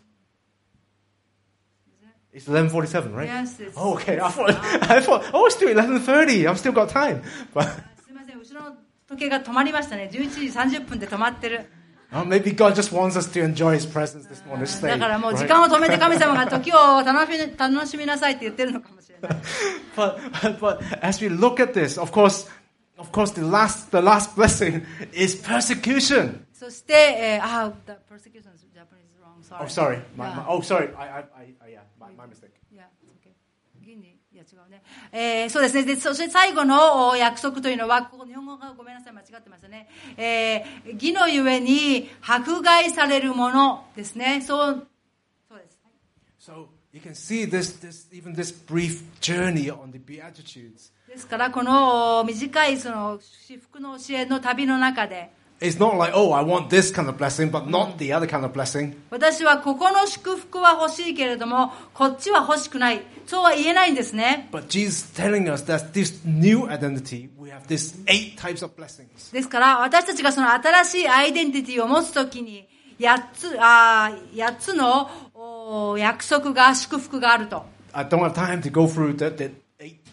It's 11:47, right? Yes. Oh, okay. I thought, oh, it's still 11:30. I've still got time. But すみません、後ろの時計が止まりましたね。11時30分で止まってる。 maybe God just wants us to enjoy His presence this morning. だからもう時間を止めて神様が時を楽しみなさいって言ってるのかもしれない。 but as we look at this, of course, the last blessing is persecution. そして、the persecution is Japanese wrong. Oh, sorry. Sorry. My mistake. Yeah, okay. いや違うね。そうですね。で、そして最後の約束というのは、ここ日本語がごめんなさい間違ってましたね。義のゆえに迫害されるものですね。そうです。 So you can see even this brief journey on the Beatitudes. ですからこの短いその至福の教えの旅の中で。 It's not like, oh, I want this kind of blessing, but not the other kind of blessing. 私はここの祝福は欲しいけれども、こっちは欲しくない。そうは言えないんですね。 But Jesus is telling us that this new identity, we have these 8 types of blessings. ですから私たちがその新しいアイデンティティを持つときに、8つの約束が祝福があると。 I don't have time to go through the 8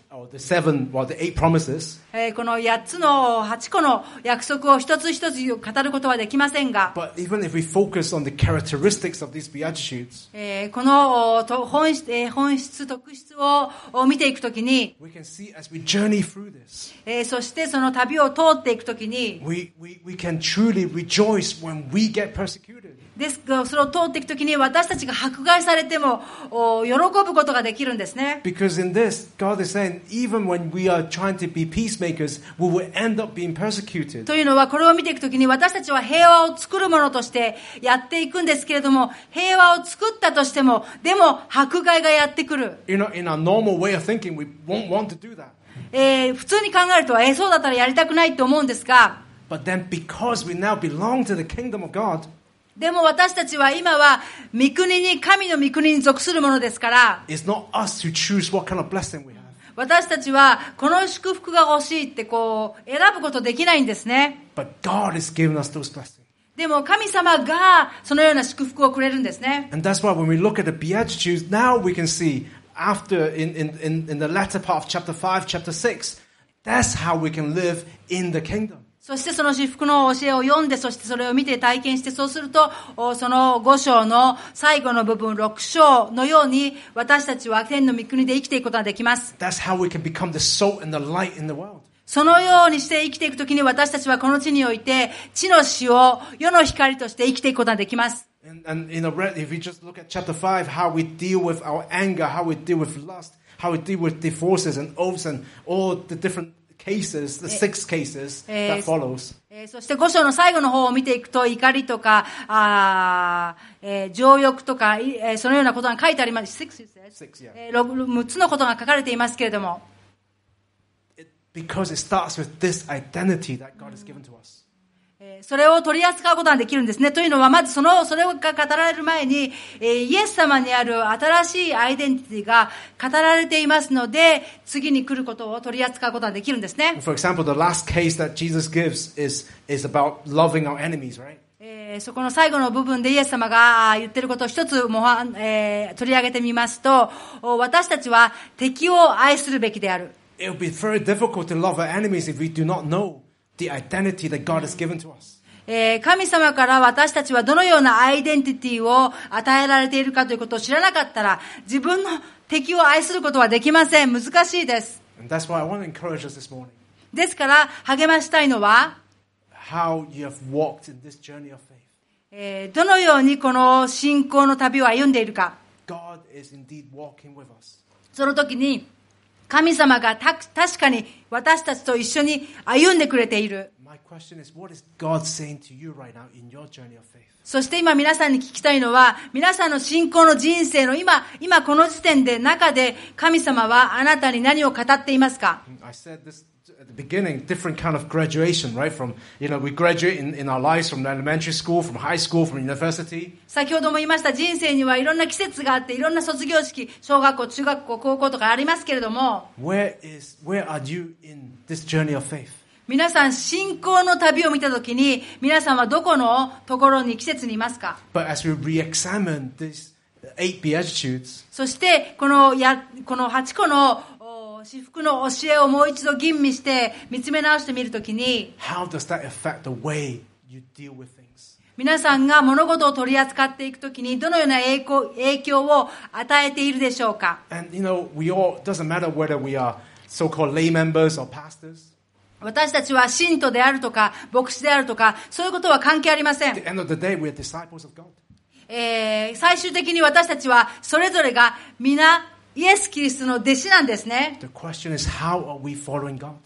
or the 8 promises. この8個の約束を一つ一つ語ることはできませんが、 But even if we focus on the characteristics of these Beatitudes, この本質、特質を見ていくときに、 we can see as we journey through this, そしてその旅を通っていくときに、 we can truly rejoice when we get persecuted. ですが、それを通っていくときに私たちが迫害されても喜ぶことができるんですね。 Because in this, God is saying, even when we are trying to be peacemakers, we will end up being persecuted. というのは、これを見ていくときに私たちは平和を作るものとしてやっていくんですけれども、平和を作ったとしても、でも迫害がやってくる。 You know, in our normal way of thinking, we won't want to do that. 普通に考えると、そうだったらやりたくないと思うんですが、 But then because we now belong to the kingdom of God, でも私たちは今は御国に、神の御国に属するものですから、 it's not us who choose what kind of blessing we have. 私たちはこの祝福が欲しいって選ぶことできないんですね。 But God has given us those blessings. でも神様がそのような祝福をくれるんですね。 And that's why when we look at the Beatitudes, now we can see after in the latter part of chapter 5, chapter 6, that's how we can live in the kingdom. そしてその祝福の教えを読んで、そしてそれを見て体験して、そうすると、その5章の最後の部分、6章のように、私たちは天の御国で生きていくことができます。 That's how we can become the salt and the light in the world. そのようにして生きていくときに、私たちはこの地において、地の塩を世の光として生きていくことができます。 And you know, if we just look at chapter 5, how we deal with our anger, how we deal with lust, how we deal with divorces and oaths and all the different cases, the 6 cases that follows. そして5章の最後の方を見ていくと、怒りとか、情欲とか、そのようなことが書いてあります。6つのことが書かれていますけれども。 Because it starts with this identity that God has given to us. それを取り扱うことができるんですね。というのは、まずそれが語られる前に、イエス様にある新しいアイデンティティが語られていますので、次に来ることを取り扱うことができるんですね。 For example, the last case that Jesus gives is about loving our enemies, right? そこの最後の部分でイエス様が言っていることを一つ取り上げてみますと、私たちは敵を愛するべきである。 It will be very difficult to love our enemies if we do not know the identity that God has given to us. 神様から私たちはどのようなアイデンティティを与えられているかということを知らなかったら、自分の敵を愛することはできません。難しいです。 And that's why I want to encourage us this morning. ですから励ましたいのは、 how you have walked in this journey of faith. どのようにこの信仰の旅を歩んでいるか。 God is indeed walking with us. その時に神様が確かに私たちと一緒に歩んでくれている。 My question is, what is God saying to you right now in your journey of faith? そして今皆さんに聞きたいのは、皆さんの信仰の人生の今この時点で中で神様はあなたに何を語っていますか？ I said this at the beginning, different kind of graduation, right? From, we graduate in our lives from elementary school, from high school, from university. 先ほども言いました、人生にはいろんな季節があって、いろんな卒業式、小学校、中学校、高校とかありますけれども、 Where are you in this journey of faith? 皆さん、信仰の旅を見たときに、皆さんはどこのところに季節にいますか？ But as we re-examine these 8 Beatitudes, そして、この8個の至福の教えをもう一度吟味して見つめ直してみるときに、 how does that affect the way you deal with things? 皆さんが物事を取り扱っていくときに、どのような影響を与えているでしょうか？ And we all, doesn't matter whether we are so-called lay members or pastors. 私たちは信徒であるとか、牧師であるとか、そういうことは関係ありません。 At the end of the day, we are disciples of God. 最終的に私たちはそれぞれが皆イエス・キリストの弟子なんですね。 The question is, how are we following God?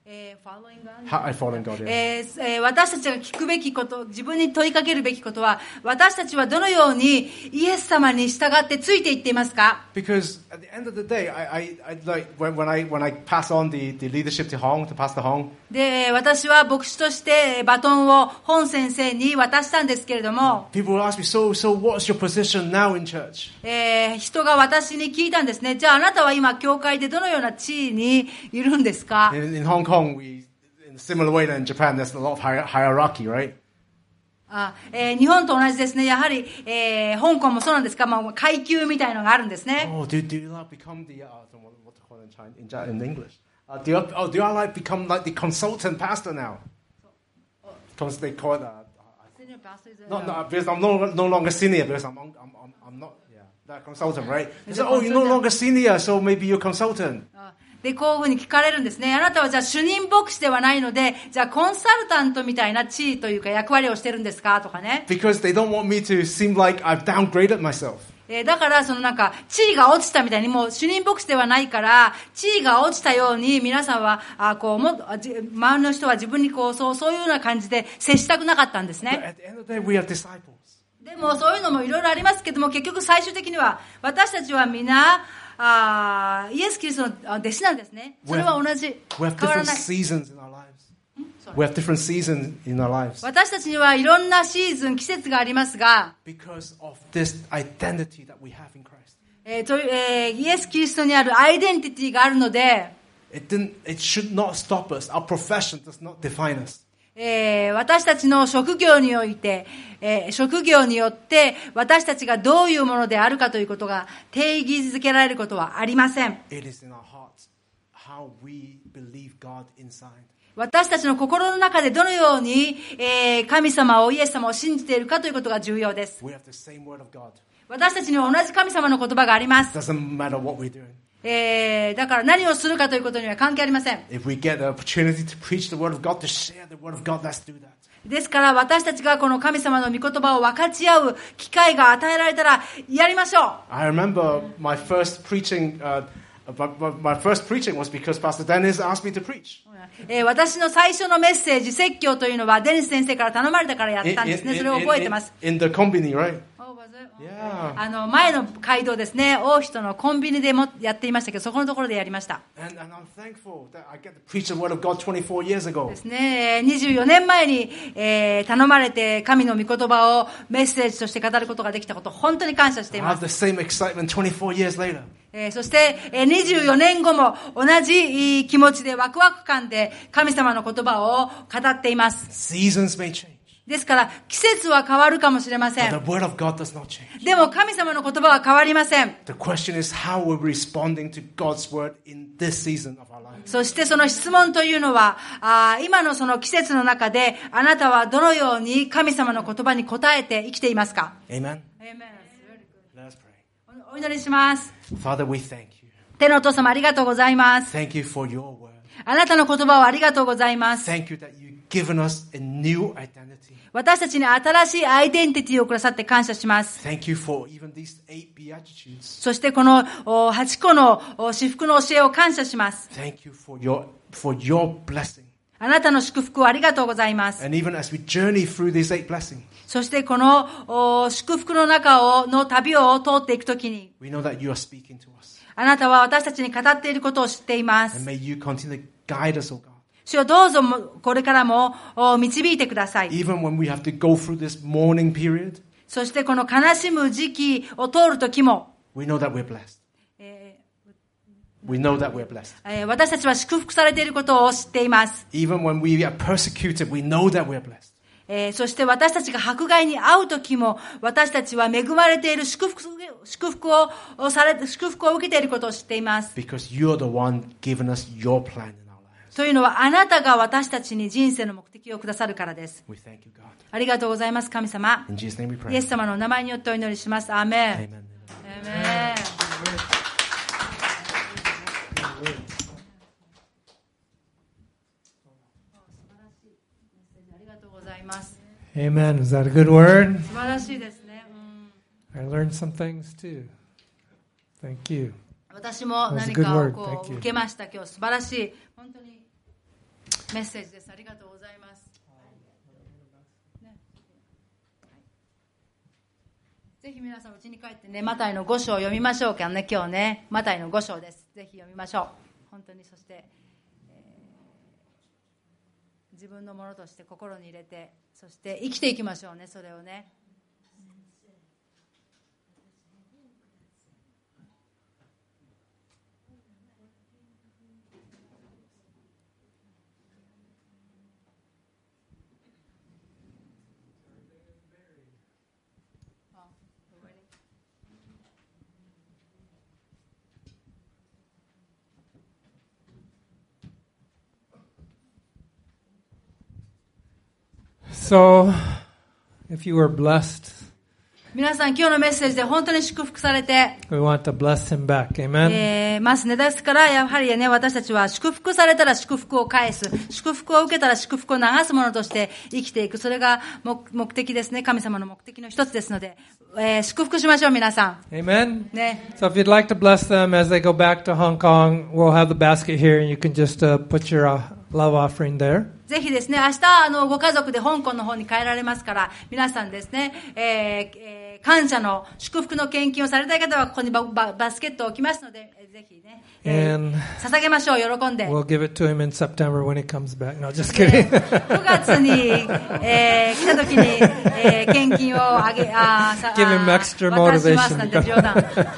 How are following God? Yeah. 私たちが聞くべきこと、自分に問いかけるべきことは、私たちはどのようにイエス様に従ってついていっていますか？ Because at the end of the day, I like when I pass on the leadership to Pastor Hong. で、私は牧師としてバトンを本先生に渡したんですけれども、 People will ask me, so what's your position now in church? 人が私に聞いたんですね。じゃああなたは今教会でどのような地位にいるんですか？ In Hong Kong, in a similar way than in Japan, there's a lot of hierarchy, right? 日本と同じですね。やはり、香港もそうなんですが、階級みたいのがあるんですね。 Oh, do you like become the, I don't know what to call it in English. Do I like become like the consultant pastor now? Because they call it, Senior pastor is, no, because I'm no longer senior, because I'm not, that consultant, right? They say, oh, you're no longer senior, so maybe you're consultant. で、こういうふうに聞かれるんですね。あなたはじゃあ主任牧師ではないので、じゃあコンサルタントみたいな地位というか役割をしてるんですかとかね。 Because they don't want me to seem like I've downgraded myself. だから、地位が落ちたみたいに、もう主任牧師ではないから、地位が落ちたように、皆さんは、周りの人は自分にそういうような感じで接したくなかったんですね。 But at the end of the day, we are disciples. でも、そういうのもいろいろありますけども、結局最終的には、私たちは皆、イエス・キリストの弟子なんですね。それは同じ。 We have 変わら different ない。 seasons in our lives. We have different seasons in our lives. 私たちにはいろんなシーズン、季節がありますが、 Because of this identity that we have in Christ. イエス・キリストにあるアイデンティティがあるので、 It should not stop us. Our profession does not define us. 私たちの職業において、職業によって私たちがどういうものであるかということが定義づけられることはありません。 It is in our hearts how we believe God inside. 私たちの心の中でどのように、神様をイエス様を信じているかということが重要です。 We have the same word of God. 私たちには同じ神様の言葉があります。 Doesn't matter what we're doing. だから何をするかということには関係ありません。 If we get the opportunity to preach the word of God, to share the word of God, let's do that. ですから私たちがこの神様の御言葉を分かち合う機会が与えられたらやりましょう。 I remember my first preaching was because Pastor Dennis asked me to preach. 私の最初のメッセージ、説教というのはデニス先生から頼まれたからやったんですね。それを覚えてます。 In the combini, right? Yeah. 前の街道ですね、大人のコンビニでもやっていましたけど、そこのところでやりました。 And I'm thankful that I get to preach the word of God 24 years ago. ですね、24年前に、頼まれて神の御言葉をメッセージとして語ることができたこと、本当に感謝してい I ま have す。 the same excitement 24 years later. そして、24年後も同じ気持ちでワクワク感で神様の言葉を語っています。 Seasons may change. ですから、季節は変わるかもしれませ But ん。 the word of God does not change. でも神様の言葉は変わりません。 The question is how we're responding to God's word in this season of our life. そしてその質問というのは、今のその季節の中で、あなたはどのように神様の言葉に応えて生きていますか？ Amen. Amen. Let us pray. お祈りします。 Father, we thank you. 天のお父様ありがとうございます。 Thank you for your word. あなたの言葉をありがとうございます。 Thank you that you've given us a new identity. 私たちに新しいアイデンティティをくださって感謝します。 Thank you for even these 8 beatitudes. そしてこの8個の至福の教えを感謝します。 Thank you for your blessing. あなたの祝福をありがとうございます。 And even as we journey through these 8 blessings, そしてこの祝福の中の旅を通っていくときに、 we know that you are speaking to us. あなたは私たちに語っていることを知っていま And す。 may you continue to guide us, O God. 主よどうぞこれからも導いてください。 Even when we have to go through this mourning period, そしてこの悲しむ時期を通るときも、 we know that we're blessed. We know that we're blessed. 私たちは祝福されていることを知っています。 Even when we are persecuted, we know that we're blessed. そして私たちが迫害に遭うときも、私たちは恵まれている祝福を受けていることを知っています。 Because you're the one giving us your plan in our lives. というのは、あなたが私たちに人生の目的をくださるからです。 We thank you, God. ありがとうございます、神様。 In Jesus' name we イ pray. エス様のお名前によってお祈りします。アーメン。 Amen. アーメン。ありがとうございます。 Amen. Is that a good word? 素晴らしいですね。 I learned some things too. Thank you. 私も何 That was a good か word. をこ Thank う you. 受けました。今日素晴らしい本当にメッセージです。ありがとうございます。ね、ぜひ皆さん家に帰ってね、マタイの5章を読みましょうかね。今日ね、マタイの5章です。ぜひ読みましょう。本当に。そして、自分のものとして心に入れて、そして生きていきましょうね。それをね。 So, if you were blessed, 皆さん、今日のメッセージで本当に祝福されて、 we want to bless him back. Amen. ますね。ですから、やはりね、私たちは祝福されたら祝福を返す。祝福を受けたら祝福を流すものとして生きていく。それが目的ですね。神様の目的の一つですので、祝福しましょう、皆さん。 Amen. ね。 So if you'd like to bless them as they go back to Hong Kong, we'll have the basket here and you can just put your love offering there. ぜひですね、明日、ご家族で香港の方に帰られますから、皆さんですね、感謝の祝福の献金をされたい方は、ここにバスケットを置きますので、ぜひね、捧げましょう、喜んで。 We'll give it to him in September when he comes back. No, just kidding. 9月に、来た時に、献金を Give him extra motivation. 渡しますなんて冗談。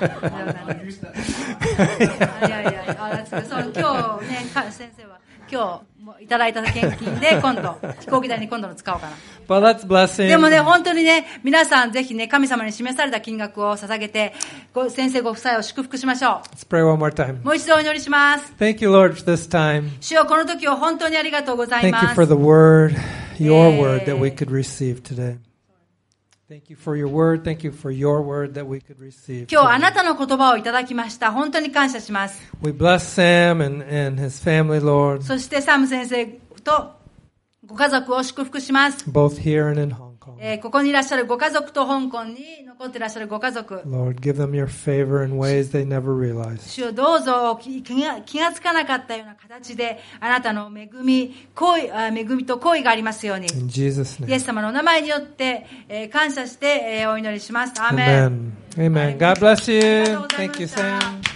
今日ね、先生は、今日いただいた献金で今度飛行機代に今度の使おうかな。 But let's bless him. でもね、本当にね、皆さんぜひね、神様に示された金額を捧げて、先生ご夫妻を祝福しましょう。 Let's pray one more time. もう一度お祈りします。 Thank you, Lord, for this time. 主よ、この時を本当にありがとうござい Thank ま you す。 for the word, your word that we could receive today. Thank you for your word. Thank you for your word that we could receive. 今日あなたの言葉をいただきました。本当に感謝します。 We bless Sam and his family, Lord, そしてサム先生とご家族を祝福します。 both here and in Hong Kong. ここにいらっしゃるご家族と香港に残っていらっしゃるご家族。 Lord, give them your favor in ways they never realized. 主よ、どうぞ気がつかなかったような形であなたの恵みと行為がありますように。 In Jesus' イエ name. ス様のお名前によって感謝してお祈りします。アーメン。 Amen. Amen. God bless you. ありがとうございま Thank you, した。 Sam.